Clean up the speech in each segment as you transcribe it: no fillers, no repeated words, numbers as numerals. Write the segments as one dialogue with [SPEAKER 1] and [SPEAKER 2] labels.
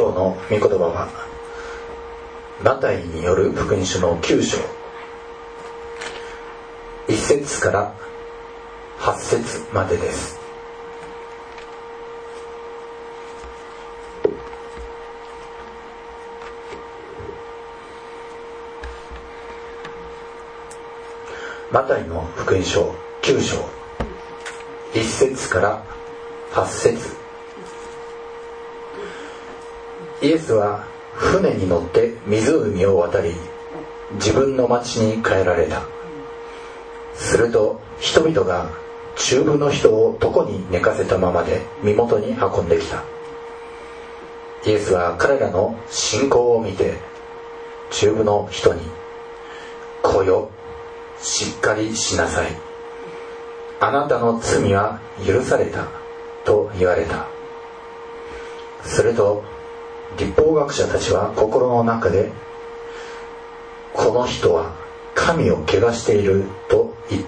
[SPEAKER 1] 今日の御言葉はマタイによる福音書の9章1節から8節までです。マタイの福音書9章1節から8節。イエスは船に乗って湖を渡り、自分の町に帰られた。すると人々が中部の人を床に寝かせたままで身元に運んできた。イエスは彼らの信仰を見て、中部の人に、来よ、しっかりしなさい。あなたの罪は許されたと言われた。すると律法学者たちは心の中で、この人は神を汚していると言った。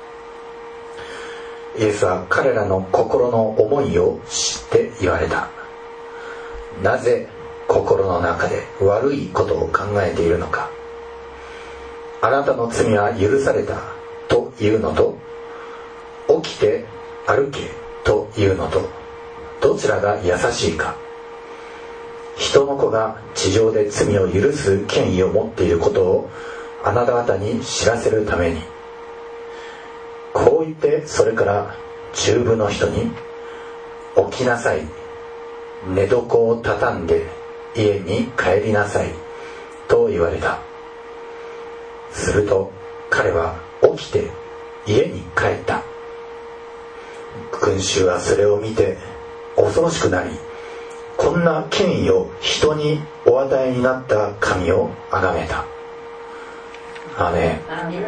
[SPEAKER 1] イエスは彼らの心の思いを知って言われた。なぜ心の中で悪いことを考えているのか。あなたの罪は許されたというのと、起きて歩けというのと、どちらが優しいか。人の子が地上で罪を許す権威を持っていることをあなた方に知らせるために。こう言って、それから中部の人に、起きなさい、寝床を畳んで家に帰りなさいと言われた。すると彼は起きて家に帰った。群衆はそれを見て恐ろしくなり、こんな権威を人にお与えになった神を崇めた。アーメン。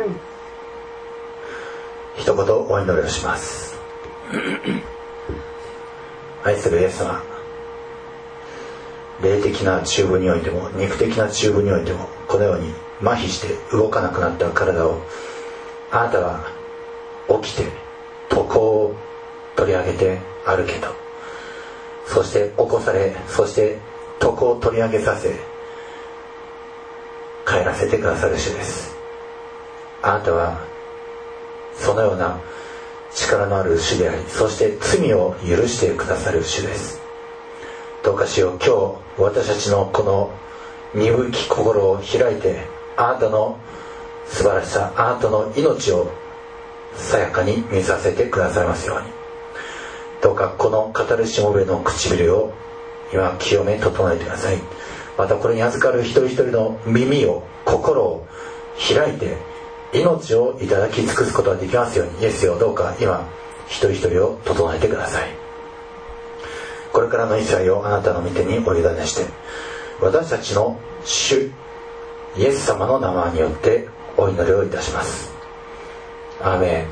[SPEAKER 1] 一言お祈りをします。愛するイエス様、霊的な中部においても肉的な中部においても、このように麻痺して動かなくなった体をあなたは起きて床を取り上げて歩けと、そして起こされ、そして床を取り上げさせ帰らせてくださる主です。あなたはそのような力のある主であり、そして罪を許してくださる主です。どうかしよう、今日私たちのこの鈍き心を開いて、あなたの素晴らしさ、あなたの命をさやかに見させてくださいますように。どうかこの語るしもべの唇を今清め整えてください。またこれに預かる一人一人の耳を、心を開いて命をいただき尽くすことができますように。イエスよ、どうか今一人一人を整えてください。これからの一切をあなたの御手にお委ねして、私たちの主イエス様の名前によってお祈りをいたします。アーメン。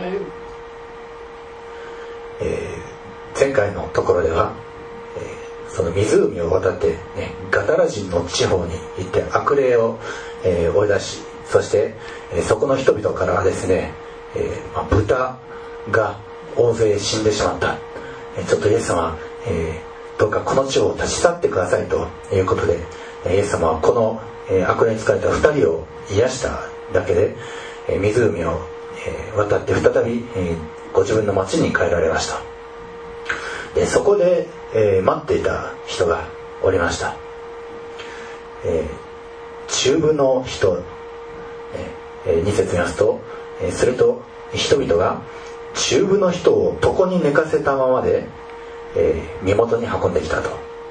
[SPEAKER 1] 前回のところでは、その湖を渡って、ね、ガダラ人の地方に行って悪霊を、追い出し、そして、そこの人々からですね、豚が大勢死んでしまった。ちょっとイエス様、どうかこの地を立ち去ってくださいということで、イエス様はこの悪霊に疲れた2人を癒しただけで、湖を渡って再びご自分の町に帰られました。でそこで待っていた人がおりました。中部の人、2節見ますと、すると人々が中部の人を床に寝かせたままで身元に運んできたと。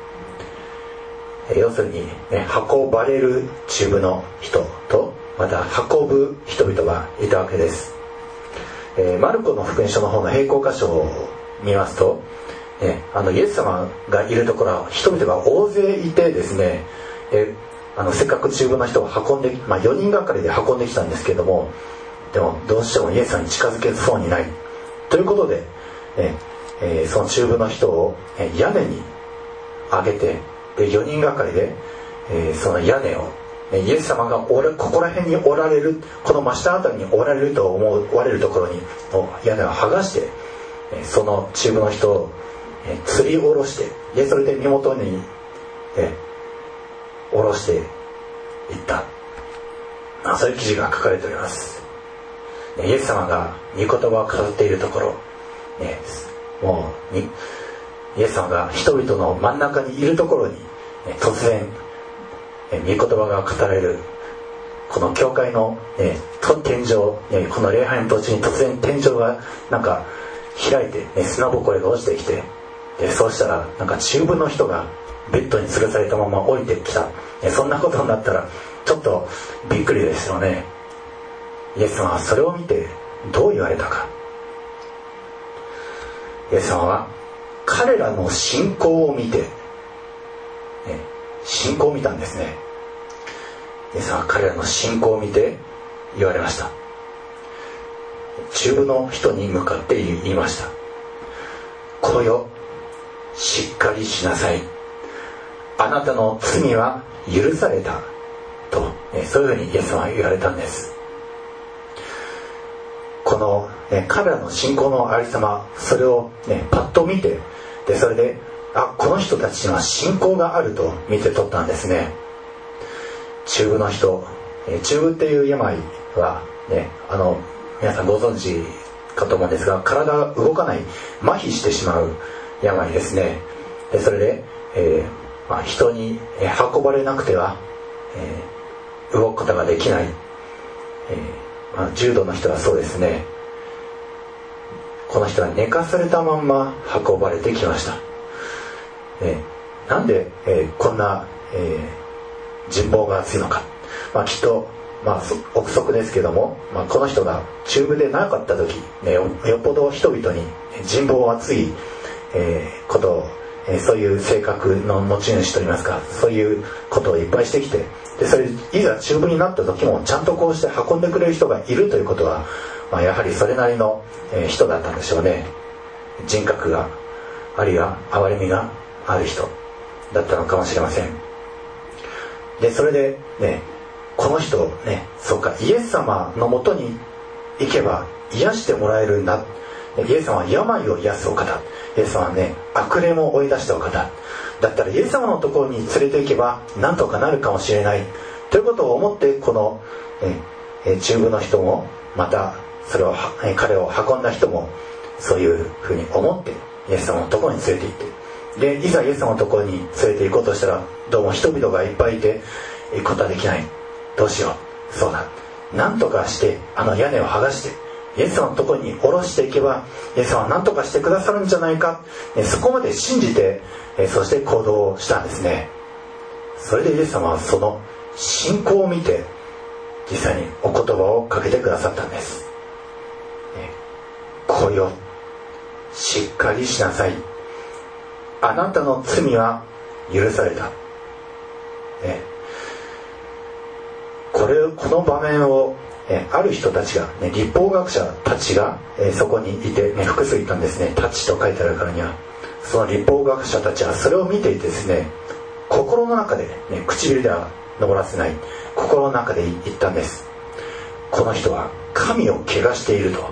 [SPEAKER 1] 要するに、運ばれる中部の人と、また運ぶ人々がいたわけです。マルコの福音書の方の並行箇所を見ますと、イエス様がいるところは人々が大勢いてですね、せっかく中部の人を運んで、4人がかりで運んできたんですけれども、でもどうしてもイエス様に近づけそうにないということで、その中部の人を屋根に上げて、で4人がかりで、その屋根を、イエス様がここら辺におられる、この真下あたりにおられると思われるところに屋根を剥がして、その中部の人を吊り下ろして、でそれで身元に下ろしていった、そういう記事が書かれております。イエス様が御言葉を語っているところ、もうイエス様が人々の真ん中にいるところに、突然御言葉が語られるこの教会の、天井、この礼拝の途中に突然天井がなんか開いて、砂ぼこりが落ちてきて、そうしたらなんか中部の人がベッドに吊るされたまま降りてきた、そんなことになったらちょっとびっくりですよね。イエス様はそれを見てどう言われたか。イエス様は彼らの信仰を見て、信仰を見たんですね。イエス様は彼らの信仰を見て言われました。中部の人に向かって言いました。来よ、しっかりしなさい。あなたの罪は許されたと、そういうふうにイエス様は言われたんです。この、彼らの信仰のありさま、それを、パッと見て、それでこの人たちには信仰があると見て取ったんですね。中部の人、中部っていう病は、皆さんご存知かと思うんですが、体が動かない、麻痺してしまう病ですね。それで、人に運ばれなくては、動くことができない、重度の人はそうですね。この人は寝かされたまんま運ばれてきました。なんで、こんな、人望が厚いのか、きっと、憶測ですけども、この人が中部でなかった時、よっぽど人々に人望厚い、ことを、そういう性格の持ち主といいますか、そういうことをいっぱいしてきて、それいざ中部になった時もちゃんとこうして運んでくれる人がいるということは、やはりそれなりの人だったんでしょうね。人格が、あるいは憐れみがある人だったのかもしれません。でそれでね、この人ね、そうか、イエス様のもとに行けば癒してもらえるんだ。イエス様は病を癒すお方、イエス様はね、悪霊も追い出したお方だったら、イエス様のところに連れて行けばなんとかなるかもしれないということを思って、この、中部の人も、またそれを、彼を運んだ人もそういうふうに思ってイエス様のところに連れて行って、でいざイエス様のところに連れて行こうとしたら、どうも人々がいっぱいいて行くことはできない。どうしよう、そうだ、なんとかして屋根を剥がしてイエス様のところに下ろしていけば、イエス様は何とかしてくださるんじゃないか、そこまで信じて、そして行動をしたんですね。それでイエス様はその信仰を見て実際にお言葉をかけてくださったんです。来よ、しっかりしなさい。あなたの罪は許された。この場面をある人たちが、立法学者たちがそこにいて、複数いたんですね。たちと書いてあるからには、その立法学者たちはそれを見ていてですね、心の中で、唇では上らせない、心の中で言ったんです。この人は神を汚していると。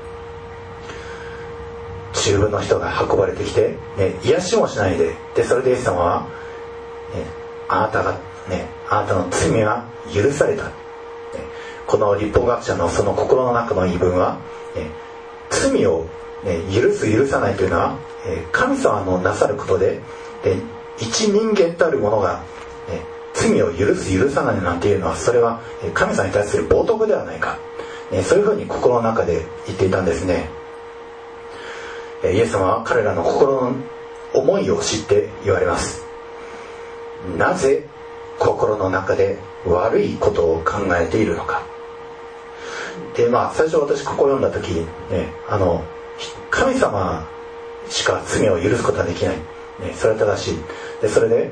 [SPEAKER 1] 中部の人が運ばれてきて、癒しもしないで、それでイエス様は、あなたの罪は許された。この立法学者のその心の中の言い分は、罪を、許す許さないというのは、神様のなさることで、一人間たるものが、罪を許す許さないなんていうのは、それは神様に対する冒涜ではないか、そういうふうに心の中で言っていたんですね。イエス様は彼らの心の思いを知って言われます。なぜ心の中で悪いことを考えているのか。で最初私ここを読んだ時に、神様しか罪を許すことはできない、それは正しい。でそれで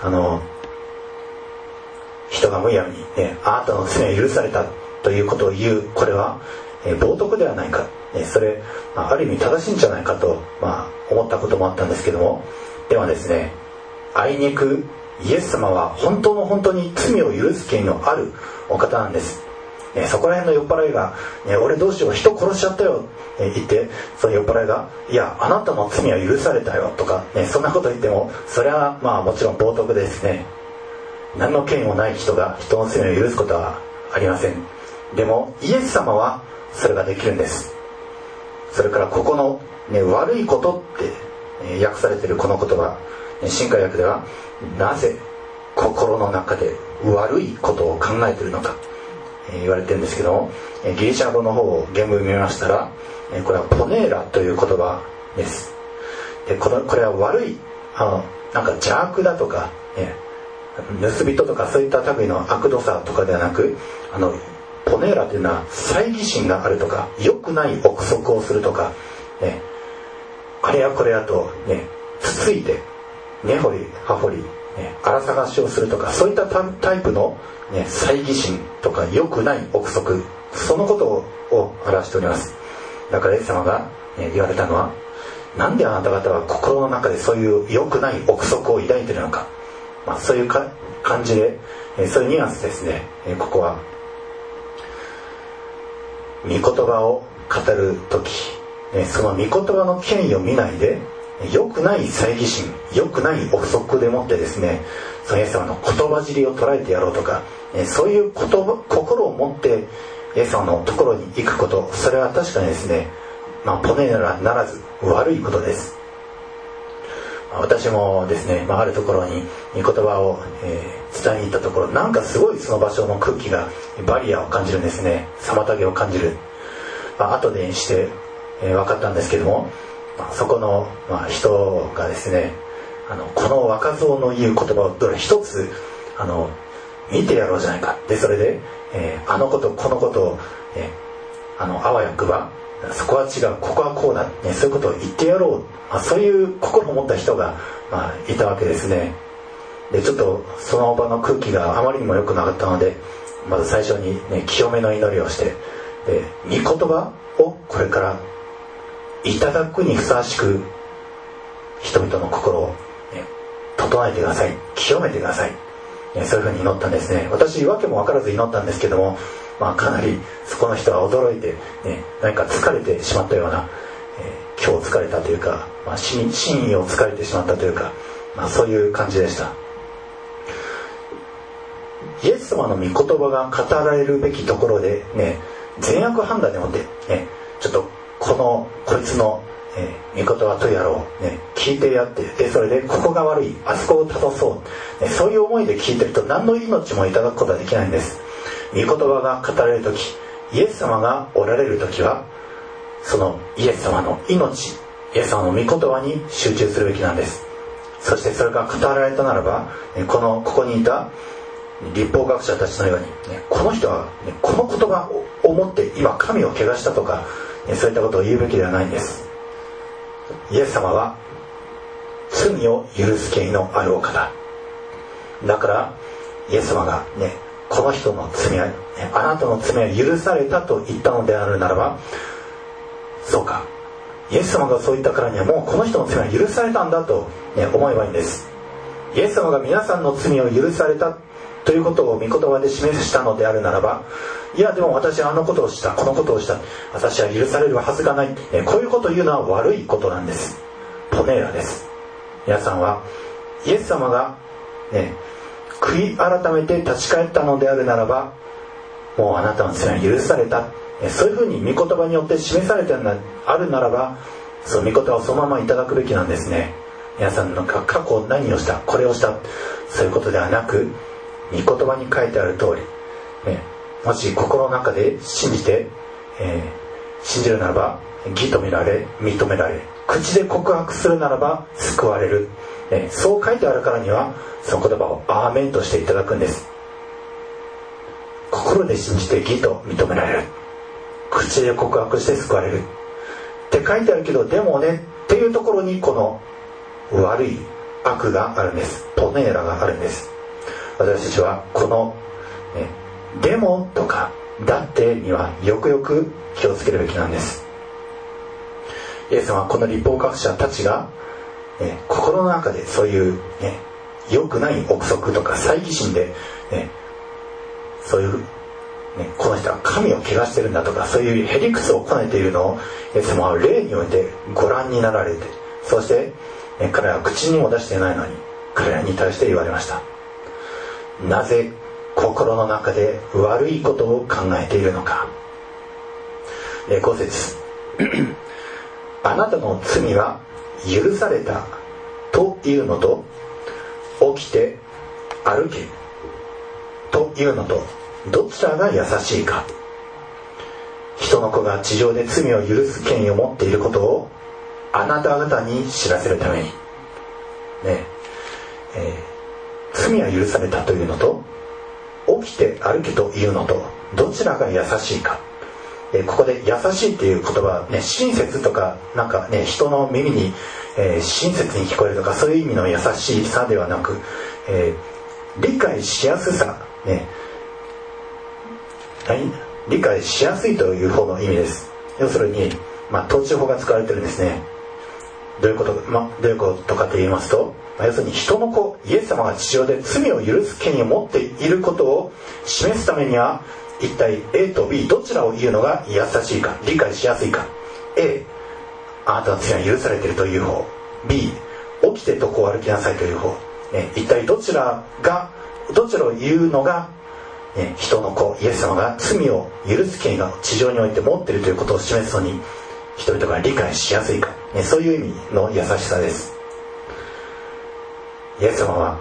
[SPEAKER 1] 人がむやみに、あなたの罪は許されたということを言う、これは、冒涜ではないか、それ、ある意味正しいんじゃないかと、思ったこともあったんですけども、ではですね、あいにくイエス様は本当の本当に罪を許す権威のあるお方なんです。 そこら辺の酔っ払いが、俺どうしよう人殺しちゃったよって言って、その酔っ払いがいやあなたの罪は許されたよとか、そんなこと言ってもそれはもちろん冒涜ですね。何の権威もない人が人の罪を許すことはありません。でもイエス様はそれができるんです。それからここの、悪いことって訳されているこの言葉、新海訳ではなぜ心の中で悪いことを考えているのか言われてるんですけども、ギリシャ語の方を原文見ましたら、これはポネーラという言葉です。でこれは悪いなんか邪悪だとか、盗人とかそういった類の悪度さとかではなく、ポネーラというのは猜疑心があるとか良くない憶測をするとか、あれやこれやと、つついて根掘り葉掘り、荒探しをするとか、そういったタイプの、猜疑心とか良くない憶測、そのことを表しております。だからイエス様が、言われたのは、なんであなた方は心の中でそういう良くない憶測を抱いているのか、そういう感じで、そういうニュアンスですね。ここは御言葉を語るとき、その御言葉の権威を見ないで良くない猜疑心、良くない憶測でもってですね、そのイエス様の言葉尻を捉えてやろうとか、そういう心を持ってイエス様のところに行くこと、それは確かにですね、ポネーラならず悪いことです。私もですね、あるところに御言葉を、伝えに行ったところ、なんかすごいその場所の空気がバリアを感じるんですね。妨げを感じる。後でにして、分かったんですけども、そこの、人がですね、この若造の言う言葉をどれ一つ見てやろうじゃないか。でそれで、あのことこのことを、あわよくばそこは違う、ここはこうだ、そういうことを言ってやろう、そういう心を持った人が、いたわけですね。でちょっとその場の空気があまりにも良くなかったので、まず最初に、清めの祈りをして、で御言葉をこれからいただくにふさわしく人々の心を、整えてください、清めてください、そういうふうに祈ったんですね。私訳も分からず祈ったんですけども、かなりそこの人は驚いて、何か疲れてしまったような、今日疲れたというか、真意を疲れてしまったというか、そういう感じでした。イエス様の御言葉が語られるべきところで、善悪判断でもって、ちょっとこいつの、御言葉とやろう、聞いてやって、でそれでここが悪い、あそこを正そう、そういう思いで聞いてると何の命もいただくことはできないんです。御言葉が語られるとき、イエス様がおられるときは、そのイエス様の命、イエス様の御言葉に集中するべきなんです。そしてそれが語られたならば、ここにいた律法学者たちのように、この人は、この言葉を持って今神を汚したとか、そういったことを言うべきではないんです。イエス様は罪を許す権威のあるお方だから、イエス様がこの人の罪は、あなたの罪は許されたと言ったのであるならば、そうか、イエス様がそう言ったからにはもうこの人の罪は許されたんだと、思えばいいんです。イエス様が皆さんの罪を許されたということを御言葉で示したのであるならば、いやでも私はあのことをした、このことをした、私は許されるはずがない、こういうことを言うのは悪いことなんです。ポネーラです。皆さんはイエス様が悔い改めて立ち返ったのであるならば、もうあなたの罪は許された、そういうふうに御言葉によって示されてあるならば、その御言葉をそのままいただくべきなんですね。皆さんの過去何をした、これをした、そういうことではなく、御言葉に書いてある通り、もし心の中で信じて、信じるならば義と見られ、認められ、口で告白するならば救われる、そう書いてあるからには、その言葉をアーメンとしていただくんです。心で信じて義と認められる、口で告白して救われるって書いてあるけど、でもねっていうところにこの悪い悪があるんです。ポネーラがあるんです。私たちはこの、でもとかだってにはよくよく気をつけるべきなんです。イエス様はこの律法学者たちが、心の中でそういう、良くない憶測とか猜疑心で、そういうこの人は神を汚してるんだとか、そういうへりくつをこねているのをイエス様は霊においてご覧になられて、そして彼らは口にも出していないのに彼らに対して言われました。なぜ心の中で悪いことを考えているのか。5節あなたの罪は許されたというのと、起きて歩けというのと、どちらが優しいか。人の子が地上で罪を許す権威を持っていることをあなた方に知らせるために、罪は許されたというのと、起きて歩けというのと、どちらが優しいか。ここで優しいっていう言葉はね、親切とかなんかね、人の耳に、親切に聞こえるとか、そういう意味の優しさではなく、理解しやすさ、理解しやすいという方の意味です。要するに、統治法が使われてるんですね。どういうことかと言いますと、要するに人の子イエス様が地上で罪を許す権威を持っていることを示すためには、一体 A と B どちらを言うのが優しいか、理解しやすいか。 A、 あなたの罪は許されているという方。 B、 起きてとこう歩きなさいという方。一体どちらを言うのが、人の子イエス様が罪を許す権威が地上において持っているということを示すのに人々が理解しやすいか、そういう意味の優しさです。イエス様は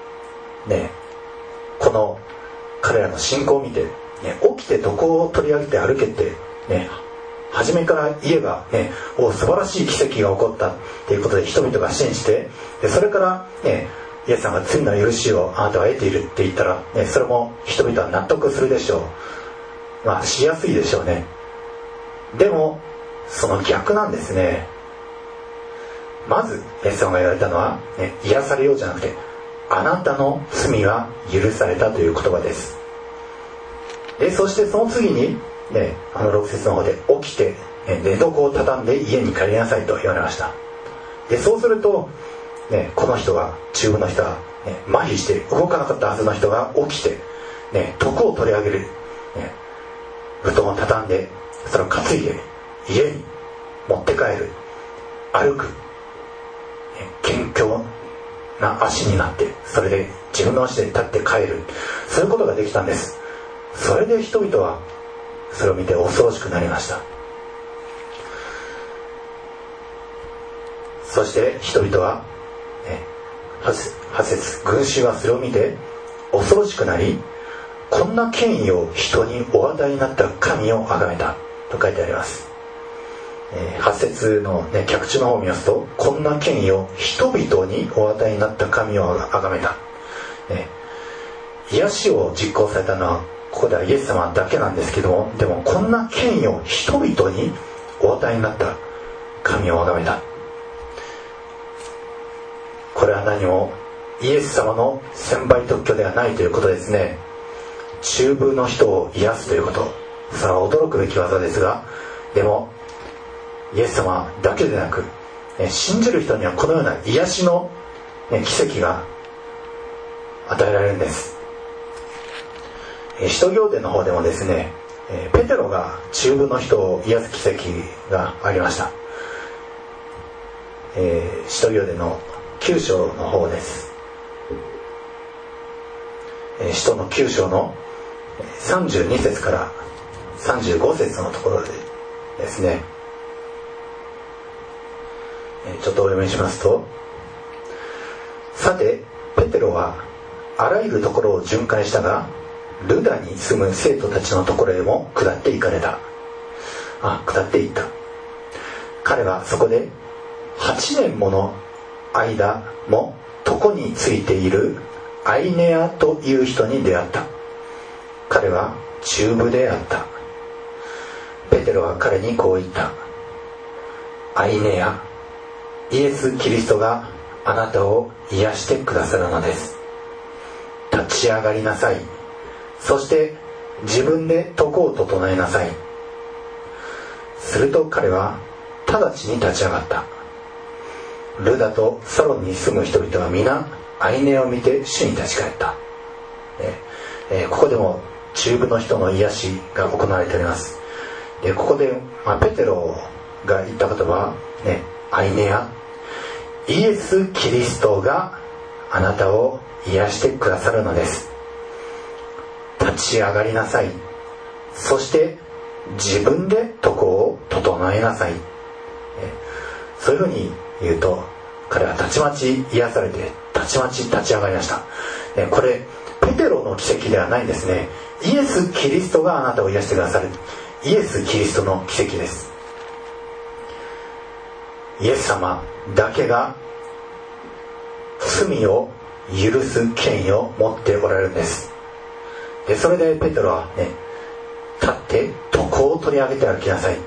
[SPEAKER 1] この彼らの信仰を見て、起きて床を取り上げて歩けって初めから言えば素晴らしい奇跡が起こったということで人々が信じて、それからイエス様が罪の許しをあなたは得ているって言ったら、それも人々は納得するでしょう。しやすいでしょうね。でもその逆なんですね。まずイエス様が言われたのは、癒されようじゃなくて、あなたの罪は許されたという言葉です。でそしてその次に、6節の方で起きて寝床を畳んで家に帰りなさいと言われました。でそうすると、この人は中部の人は、麻痺して動かなかったはずの人が起きて、床を取り上げる、布団を畳んでそれを担いで家に持って帰る、歩く、健強な足になって、それで自分の足で立って帰る、そういうことができたんです。それで人々はそれを見て恐ろしくなりました。そして人々は、8節、群衆はそれを見て恐ろしくなり、こんな権威を人にお与えになった神を崇めたと書いてあります。8節の、脚注の方を見ますと、こんな権威を人々にお与えになった神を崇めた、癒しを実行されたのはここではイエス様だけなんですけども、でもこんな権威を人々にお与えになった神を崇めた。これは何もイエス様の専売特許ではないということですね。中部の人を癒すということ、それは驚くべき技ですが、でもイエス様だけでなく、信じる人にはこのような癒しの奇跡が与えられるんです。使徒行伝の方でもですね、ペテロが中部の人を癒す奇跡がありました。使徒行伝の9章の方です。使徒の9章の32節から35節のところでですね、ちょっとお読みしますと、さてペテロはあらゆるところを巡回したが、ルダに住む生徒たちのところへも下っていった。彼はそこで8年もの間も床についているアイネアという人に出会った。彼は中部であった。ペテロは彼にこう言った。アイネア、イエス・キリストがあなたを癒してくださるのです。立ち上がりなさい。そして自分で床を整えなさい。すると彼は直ちに立ち上がった。ルダとサロンに住む人々は皆アイネアを見て主に立ち返った。ここでも中部の人の癒しが行われております。でここで、ペテロが言った言葉は、アイネア、イエス・キリストがあなたを癒してくださるのです。立ち上がりなさい。そして自分で床を整えなさい。そういうふうに言うと、彼はたちまち癒されてたちまち立ち上がりました。これペテロの奇跡ではないんですね。イエス・キリストがあなたを癒してくださる、イエス・キリストの奇跡です。イエス様だけが罪を許す権威を持っておられるんです。でそれでペテロは立って床を取り上げて歩きなさい、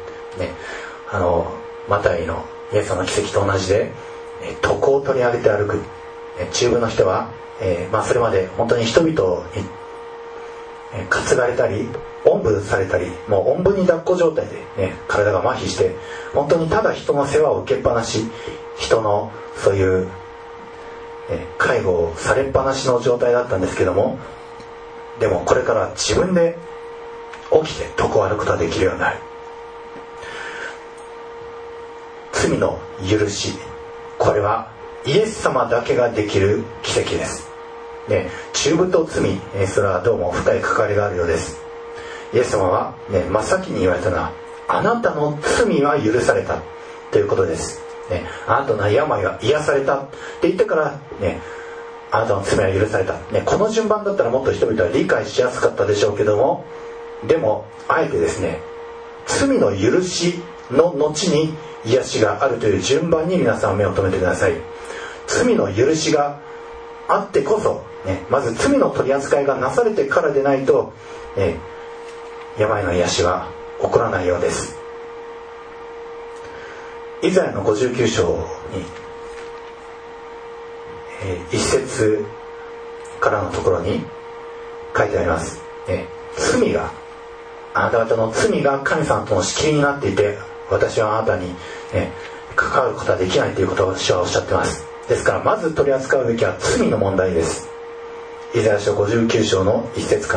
[SPEAKER 1] マタイのイエス様の奇跡と同じで、床を取り上げて歩く。中部の人は、それまで本当に人々に担がれたりおんぶされたり、もうおんぶに抱っこ状態で、体が麻痺して本当にただ人の世話を受けっぱなし、人のそういう、介護をされっぱなしの状態だったんですけども、でもこれから自分で起きて床を歩くことができるようになる。罪の許し、これはイエス様だけができる奇跡です。中部と罪、それはどうも深い関わりがあるようです。イエス様は、真っ先に言われたのは、あなたの罪は許されたということです。あなたの病は癒されたって言ってから、あなたの罪は許された、この順番だったらもっと人々は理解しやすかったでしょうけども、でもあえてですね、罪の許しの後に癒しがあるという順番に皆さん目を留めてください。罪の許しがあってこそ、まず罪の取り扱いがなされてからでないと、病の癒しは起こらないようです。イザヤの59章に、一節からのところに書いてあります。罪が、あなた方の罪が神様との仕切りになっていて、私はあなたに、関わることはできないということを主はおっしゃっています。ですからまず取り扱うべきは罪の問題です。イザヤ書59章の一節から、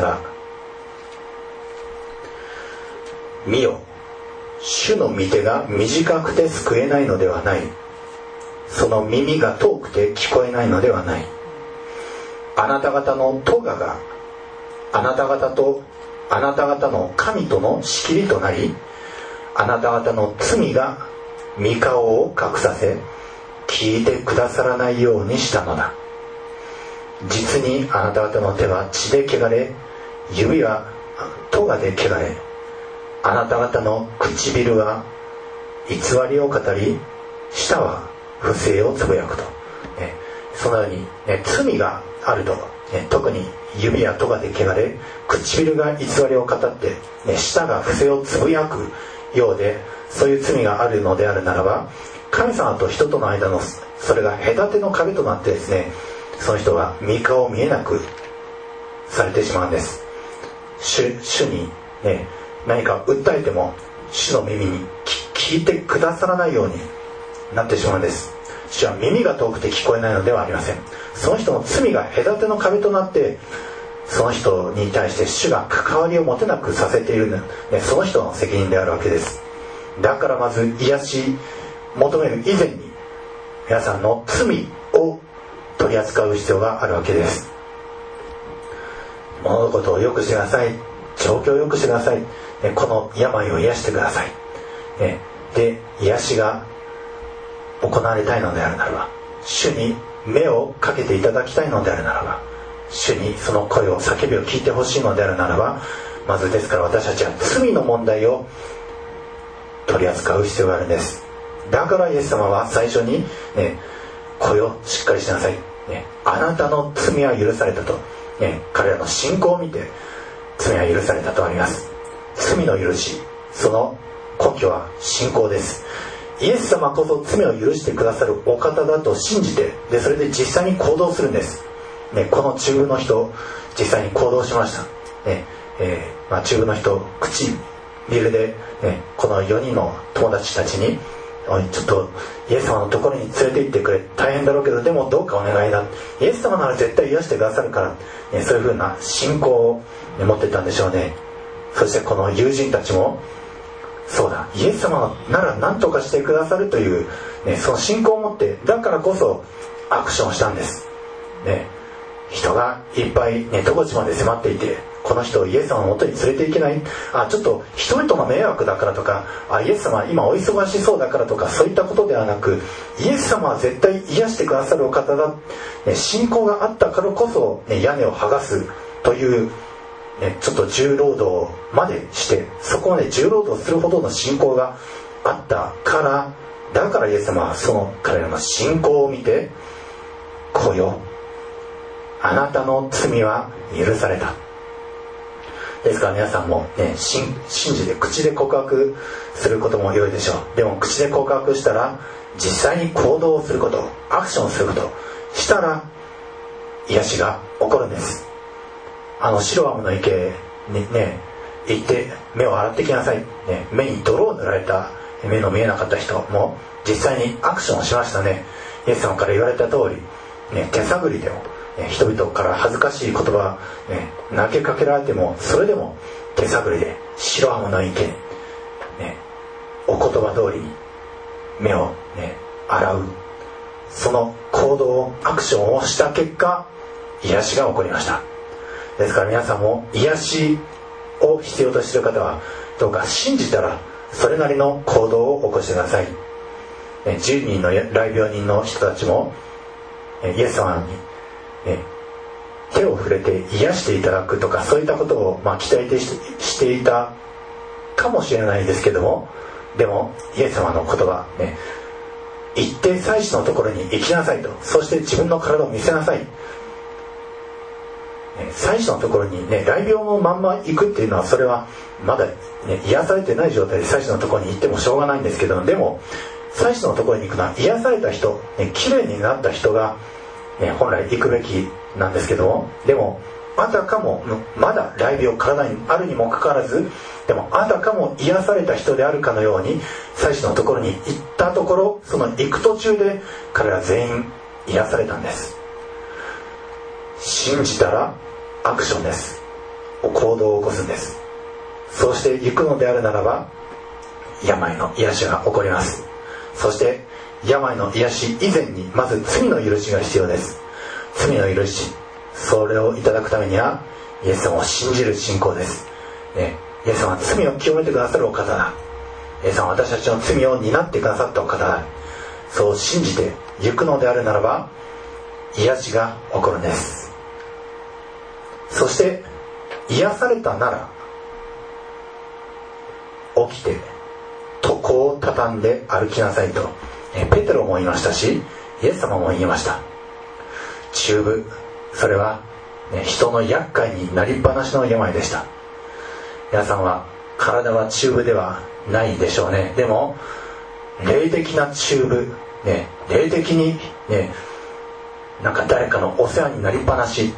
[SPEAKER 1] 見よ、主の御手が短くて救えないのではない。その耳が遠くて聞こえないのではない。あなた方の咎があなた方とあなた方の神との仕切りとなり、あなた方の罪が御顔を隠させ、聞いてくださらないようにしたのだ。実にあなた方の手は血で汚れ、指は咎で汚れ、あなた方の唇は偽りを語り、舌は不正をつぶやくと、そのように、罪があると、特に指や咎で汚れ、唇が偽りを語って、舌が不正をつぶやくようで、そういう罪があるのであるならば、神様と人との間のそれが隔ての壁となってですね、その人が御顔を見えなくされてしまうんです。主に、何か訴えても主の耳に聞いてくださらないようになってしまうんです。主は耳が遠くて聞こえないのではありません。その人の罪が隔ての壁となって、その人に対して主が関わりを持てなくさせている、その人の責任であるわけです。だからまず癒し求める以前に、皆さんの罪を取り扱う必要があるわけです。物事を良くしてください、状況を良くしてください、この病を癒してください、で癒しが行われたいのであるならば、主に目をかけていただきたいのであるならば、主にその声を叫びを聞いてほしいのであるならば、まずですから私たちは罪の問題を取り扱う必要があるんです。だからイエス様は最初に、声をしっかりしなさい、あなたの罪は許されたと、彼らの信仰を見て罪は許されたとあります。罪の許し、その根拠は信仰です。イエス様こそ罪を許してくださるお方だと信じて、それで実際に行動するんです。この中部の人、実際に行動しました。中部の人、唇で、この4人の友達たちにおいちょっとイエス様のところに連れて行ってくれ、大変だろうけどでもどうかお願いだ、イエス様なら絶対癒してくださるから、そういう風な信仰を持ってたんでしょうね。そしてこの友人たちもそうだ、イエス様なら何とかしてくださるという、その信仰を持って、だからこそアクションをしたんです、人がいっぱい戸口まで迫っていて、この人をイエス様の元に連れて行けない、ちょっと人々の迷惑だからとか、イエス様今お忙しそうだからとか、そういったことではなく、イエス様は絶対癒してくださるお方だ、信仰があったからこそ、屋根を剥がすという、ちょっと重労働までして、そこまで重労働するほどの信仰があったから、だからイエス様はその彼らの信仰を見て、こうよ、あなたの罪は許された。ですから皆さんも、信じて口で告白することも良いでしょう。でも口で告白したら実際に行動をすること、アクションすることしたら癒しが起こるんです。シロアムの池に行って目を洗ってきなさい、目に泥を塗られた目の見えなかった人も実際にアクションをしましたね。イエス様から言われた通り、手探りでも人々から恥ずかしい言葉、投げかけられてもそれでも手探りでシロアムの池、お言葉通りに目を、洗う、その行動アクションをした結果、癒しが起こりました。ですから皆さんも癒しを必要としている方はどうか信じたらそれなりの行動を起こしてください。10人の癩病人の人たちもイエス様に手を触れて癒していただくとか、そういったことを期待していたかもしれないですけども、でもイエス様の言葉、行って祭司のところに行きなさいと、そして自分の体を見せなさい。祭司のところに癩病のまんま行くっていうのは、それはまだ、癒されてない状態で祭司のところに行ってもしょうがないんですけど、でも祭司のところに行くのは癒された人、きれいになった人が本来行くべきなんですけども、でもあたかもまだ癩病体にあるにもかかわらず、でもあたかも癒された人であるかのように祭司のところに行ったところ、その行く途中で彼ら全員癒されたんです。信じたらアクションです。行動を起こすんです。そうして行くのであるならば病の癒しが起こります。そして病の癒し以前にまず罪の許しが必要です。罪の許し、それをいただくためにはイエス様を信じる信仰です、イエス様は罪を清めてくださるお方だ、イエス様は私たちの罪を担ってくださったお方だ、そう信じて行くのであるならば癒しが起こるんです。そして癒されたなら起きて床を畳んで歩きなさいとペテロも言いましたし、イエス様も言いました。中部、それは、人の厄介になりっぱなしの病でした。皆さんは体は中部ではないでしょうね。でも霊的な中部、霊的に、なんか誰かのお世話になりっぱなし、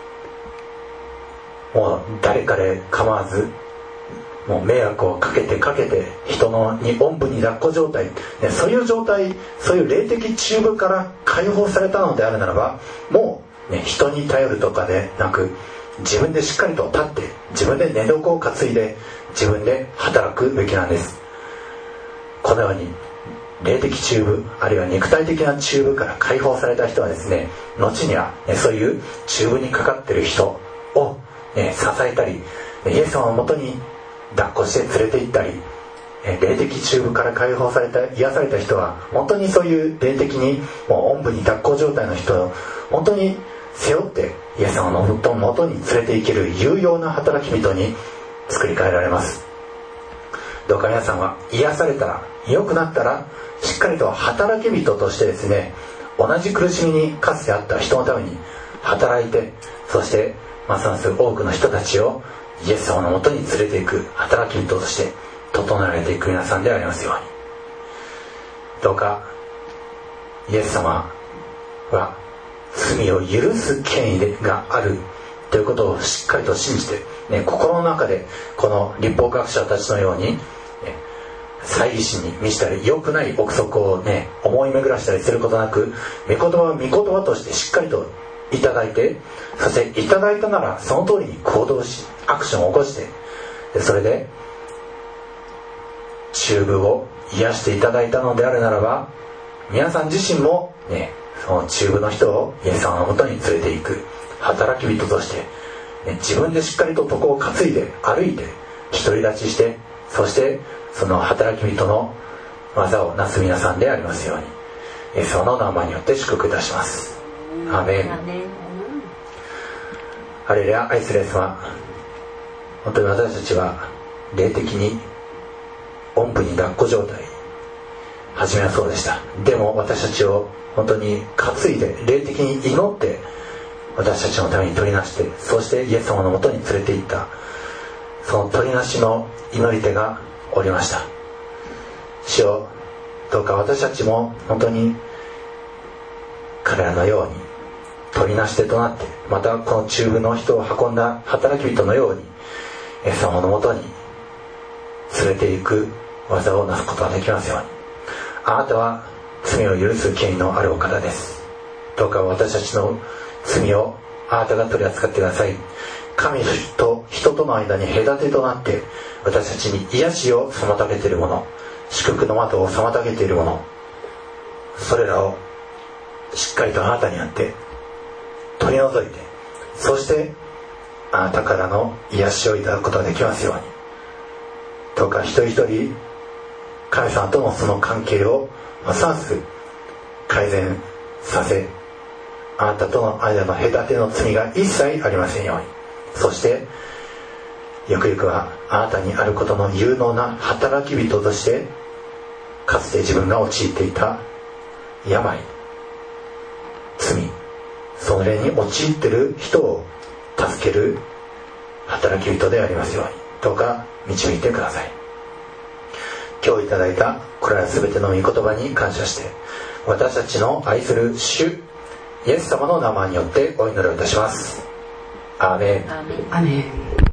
[SPEAKER 1] もう誰かで構わずもう迷惑をかけて人のにおんぶに抱っこ状態、そういう状態、そういう霊的中部から解放されたのであるならば、もう、人に頼るとかでなく、自分でしっかりと立って自分で寝床を担いで自分で働くべきなんです。このように霊的中部、あるいは肉体的な中部から解放された人はですね、後には、そういう中部にかかっている人を、支えたり、イエス様のもとに抱っこして連れて行ったり、霊的中部から解放された、癒された人は本当にそういう霊的にもうおんぶに抱っこ状態の人を本当に背負ってイエス様のもとに連れて行ける有用な働き人に作り変えられます。どうか皆さんは癒されたら、良くなったら、しっかりと働き人としてですね、同じ苦しみにかつてあった人のために働いて、そしてますます多くの人たちをイエス様のもとに連れていく働き人として整えられていく皆さんでありますように。どうかイエス様は罪を許す権威があるということをしっかりと信じて、心の中でこの律法学者たちのように、 猜疑心に満ちたり良くない憶測をね思い巡らしたりすることなく、御言葉は御言葉としてしっかりといただいて、そしていただいたならその通りに行動しアクションを起こして、それで中部を癒していただいたのであるならば、皆さん自身もねその中部の人をイエス様のもとに連れていく働き人として、ね、自分でしっかりと床を担いで歩いて独り立ちして、そしてその働き人の技をなす皆さんでありますように、イエス様の名前によって祝福いたします。アーメン。ハレルヤ。愛するイエス様、本当に私たちは霊的におんぶに抱っこ状態、初めはそうでした。でも私たちを本当に担いで霊的に祈って私たちのために取りなして、そしてイエス様のもとに連れて行った、その取りなしの祈り手がおりました。主よ、どうか私たちも本当に彼らのように取りなし手となって、またこの中部の人を運んだ働き人のようにイエス様のもとに連れて行く技をなすことができますように。あなたは罪を許す権威のあるお方です。どうか私たちの罪をあなたが取り扱ってください。神と人との間に隔てとなって私たちに癒しを妨げているもの、祝福の窓を妨げているもの、それらをしっかりとあなたにあって取り除いて、そしてあなたからの癒しをいただくことができますように。どうか一人一人神様とのその関係をますます改善させ、あなたとの間の隔ての罪が一切ありませんように。そしてゆくゆくはあなたにあることの有能な働き人として、かつて自分が陥っていた病、罪、それに陥っている人を助ける働き人でありますように、どうか導いてください。今日いただいたこれらすべての御言葉に感謝して、私たちの愛する主イエス様の名前によってお祈りをいたします。アーメン。
[SPEAKER 2] アーメン。